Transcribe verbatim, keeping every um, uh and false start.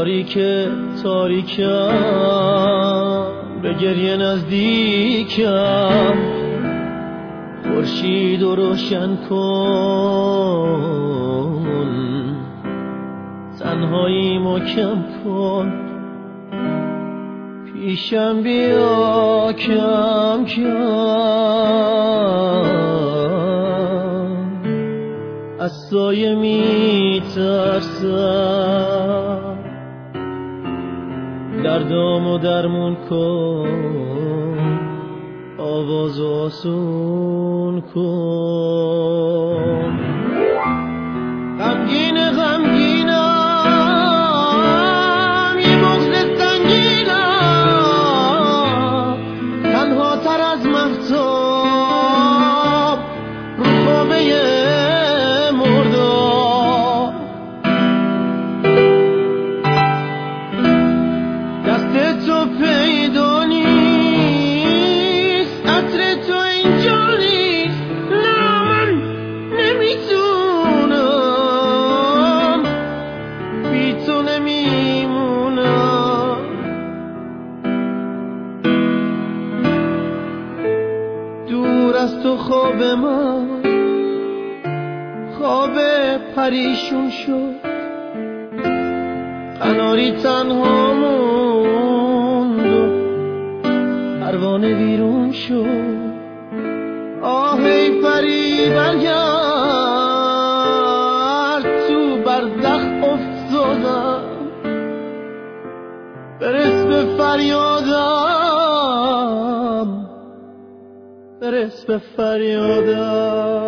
تاریک تاریکم به گریه نزدیکم، خورشید رو روشن کن، تنهاییمو کم کن، پیشم بیا کم کم، از سایه میترسم، دردامو درمون کن، آوازو آسون کن. غمگین غمگینم، یه بغض سنگینم، تنها تر از مهتاب رو خوابه مرداب. دست تو پیدا نیست، عطر تو اینجا نیست، نه من نمیتونم، بی تو نمیمونم. دور از تو خواب من خواب پریشون شد، قناری تنها موند و پروانه بیرون شد. آه ای پری برگرد، تو برزخ افتادم، برس به فریادم، برس به فریادم.